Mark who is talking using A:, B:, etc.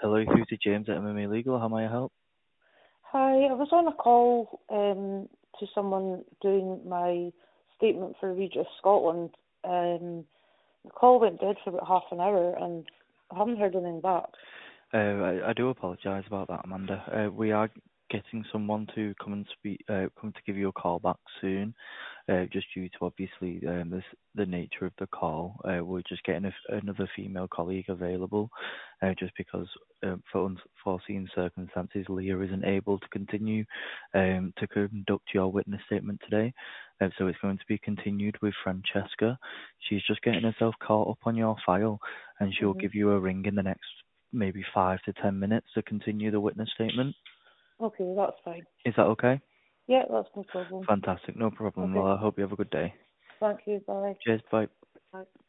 A: Hello, through to James at MMA Legal. How may I help?
B: Hi, I was on a call to someone doing my statement for Regis Scotland. The call went dead for about half an hour and I haven't heard anything back.
A: I do apologise about that, Amanda. We are getting someone to come and come to give you a call back soon. Just due to obviously the nature of the call, we're just getting another female colleague available. Just because for unforeseen circumstances, Leah isn't able to continue to conduct your witness statement today. So it's going to be continued with Francesca. She's just getting herself caught up on your file, and she'll give you a ring in the next maybe 5 to 10 minutes to continue the witness statement.
B: Okay, that's fine.
A: Is that okay?
B: Yeah, that's no problem.
A: Fantastic, no problem.
B: Okay.
A: Well, I hope you have a good day.
B: Thank you, bye.
A: Cheers, bye.
B: Bye.